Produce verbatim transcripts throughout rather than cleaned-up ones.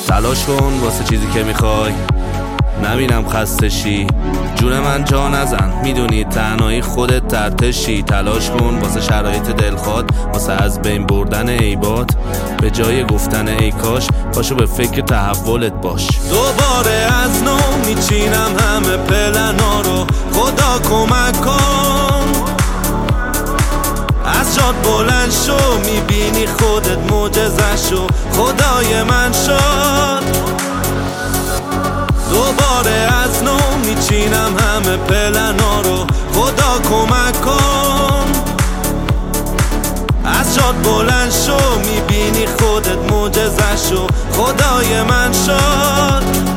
تلاش کن واسه چیزی که میخوای، نبینم خسته شی. جون من جا نزن، میدونی تنهایی خودت ترتشی. تلاش کن واسه شرایط دلخواد، واسه از بین بردن عیبات. به جای گفتن ای کاش، پاشو به فکر تحولت باش. دوباره از نو میچینم همه پلنا رو، خدا کمک کن. از جات بلند شو، میبینی خودت معجزه شو. خدای من شد. دوباره از نو میچینم همه پلنا رو، خدا کمک کن. از جات بلند شو، میبینی خودت معجزه شو. خدای من شد.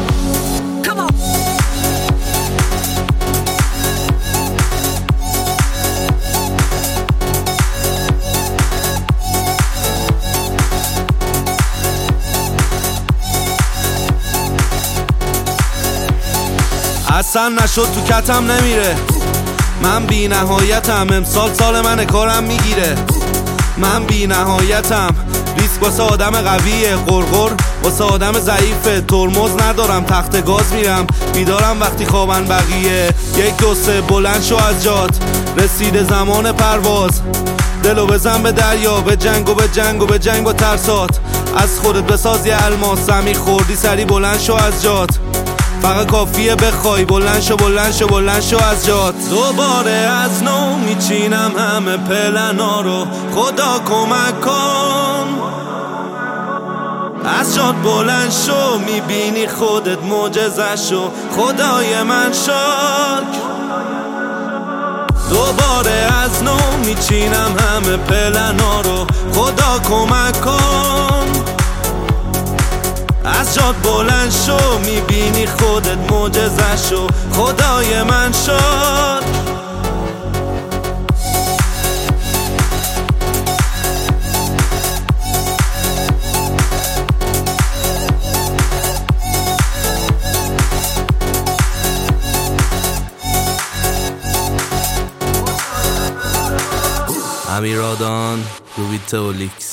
اصلا نشد تو کتم نمیره، من بی نهایتم. امسال سال من کارم میگیره، من بی نهایتم. ریسک واسه آدم قویه، غرغر واسه آدم ضعیفه. ترمز ندارم تخت گاز میرم، بیدارم وقتی خوابن بقیه. یک دو سه بلند شو از جات، رسیده زمان پرواز. دلو بزن به دریا، به جنگ و به جنگ و به جنگ و ترسات. از خودت بساز یه الماس، زمین خوردی سری بلند شو از جات. فقط کافیه بخوای، بلند شو بلند شو بلند شو از جات. دوباره از نو میچینم همه پلنا رو، خدا کمک کن. از جات بلند شو، میبینی خودت معجزه شو. خدای من شکر. دوباره از نو میچینم همه پلنا رو، خدا کمک کن. از جات بلند شو، میبینی خودت معجزه شو. خدای من شد. امیرادان روبیتولیکس.